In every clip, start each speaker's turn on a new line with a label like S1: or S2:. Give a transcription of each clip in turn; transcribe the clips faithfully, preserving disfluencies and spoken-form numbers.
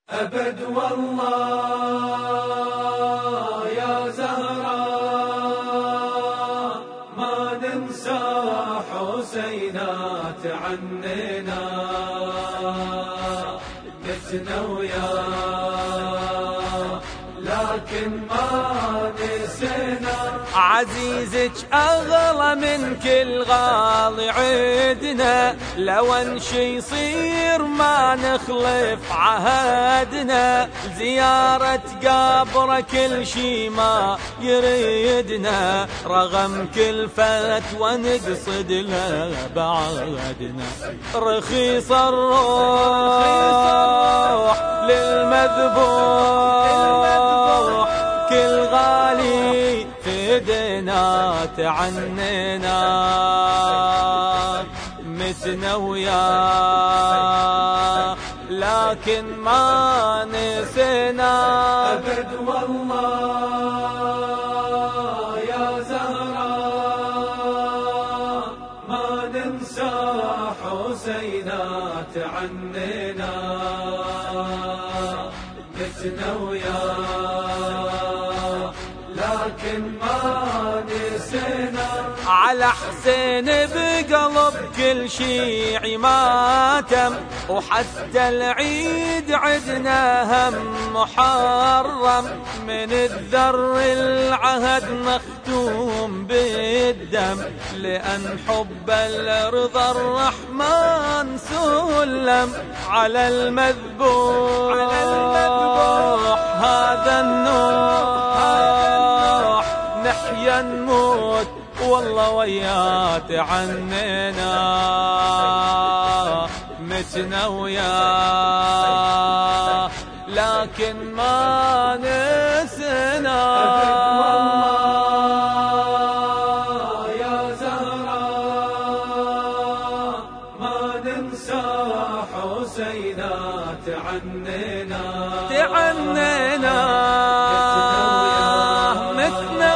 S1: أبد والله يا زهراء ما ننسى حسينات عننا متنا وياه لكن ما نسينا
S2: عزيزك أغلى من كل غالي عدنا، لو ان شي يصير ما نخلف عهدنا، زيارة قبره كل شي ما يريدنا، رغم كل فتوى نقصد له بعدنا. رخيص الروح للمذبوح كل غالي فدنات عننا متنا وياه لكن ما نسينا.
S1: أبد والله يا زهراء ما ننسى حسينات عننا متنا وياه لكن ما نسينا.
S2: على حسين بقلب كل شيعي ماتم، وحتى العيد عدنا هم محرم، من الذر العهد مختوم بالدم، لأن حب الرضا الرحمن سلم على المذبوح. هذا النوح نحيا نموت والله ويات عننا متنا وياه لكن ما نسينا.
S1: أبد والله يا زهراء ما ننسى حسينات عننا
S2: تعننا متنا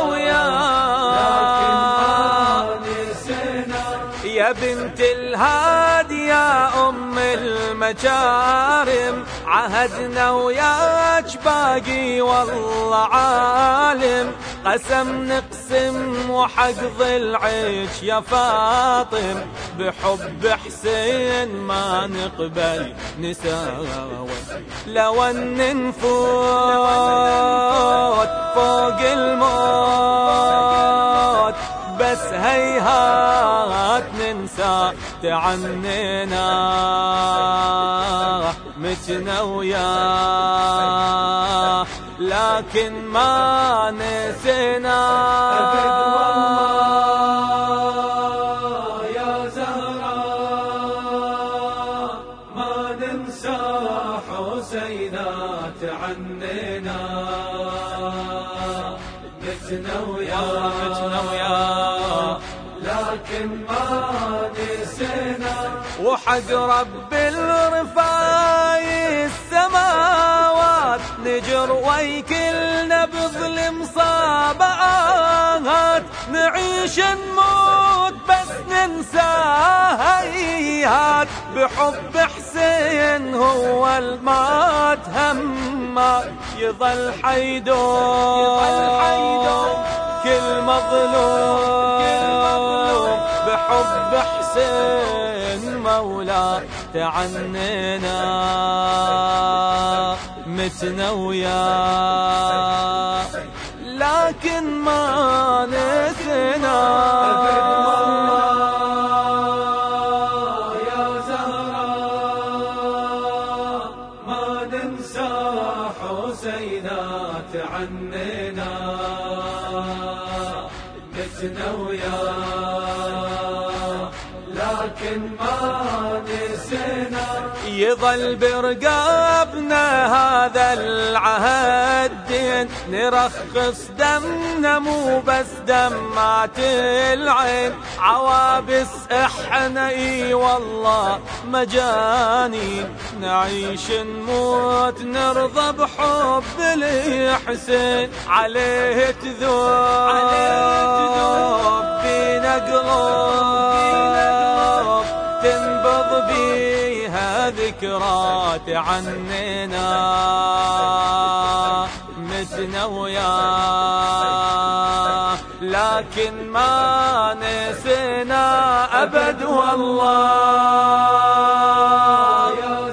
S2: وياه يا بنت الهادي يا أم المكارم، عهدنا وياك باقي والله عالم، قسم نقسم وحق العيش يا فاطم، بحب حسين ما نقبل نساوي، لو ان نفوت فوق الموت بس هيهات ننسى تعننا متنا وياه لكن ما نسينا.
S1: أبد والله يا زهراء ما ننسى حسينات عننا متنا وياه لكن ما نسينا. وحق رب الرفاي السماوات نجر ويكلنا بظلم صابعات، نعيش نموت بس ننسى هيهات، بحب حسين هو المات همات، يظل حيدوم كل مظلوم، بحب حسين مولاه تعننا متنا وياه لكن ما نسينا. أبد والله يا زهراء ما ننسى حسينات عننا متنا وياه لكن ما نسينا. يظل برقابنا هذا العهد دين، نرخص دمنا مو بس دمعة العين، عوابس احنا اي والله مجانين، نعيش نموت نرضى بحب الحسين، عليه تذوب بينا قلوب تنبض بيها ذكر
S2: ذكرات عننا متنا وياه، لكن ما نسينا أبد والله.
S1: يا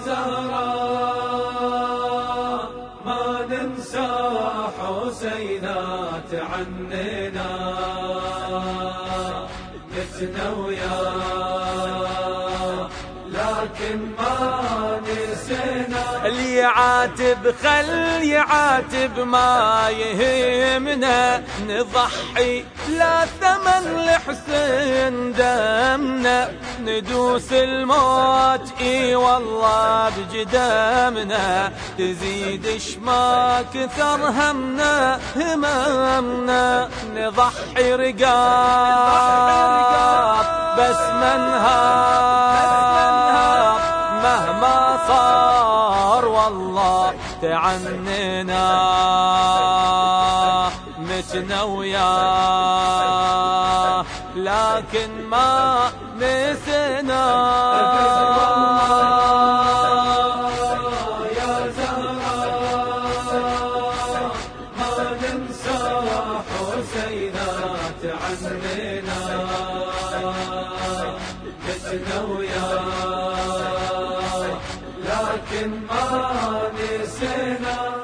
S1: زهراء ما ننسى حسينات عننا متنا وياه، لكن ما نسينا.
S2: اللي يعاتب خل يعاتب ما يهمنا، نضحي لا ثمن لحسين دمنا، ندوس الموت اي والله بجدامنا، تزيد شما كثر همنا همامنا، نضحي رقاب بس منهار مهما صار والله تعننا متنا وياه، لكن ما نسينا.
S1: يا زهراء ما ننسى حسينات عننا متنا وياه، لكن ما نسينا.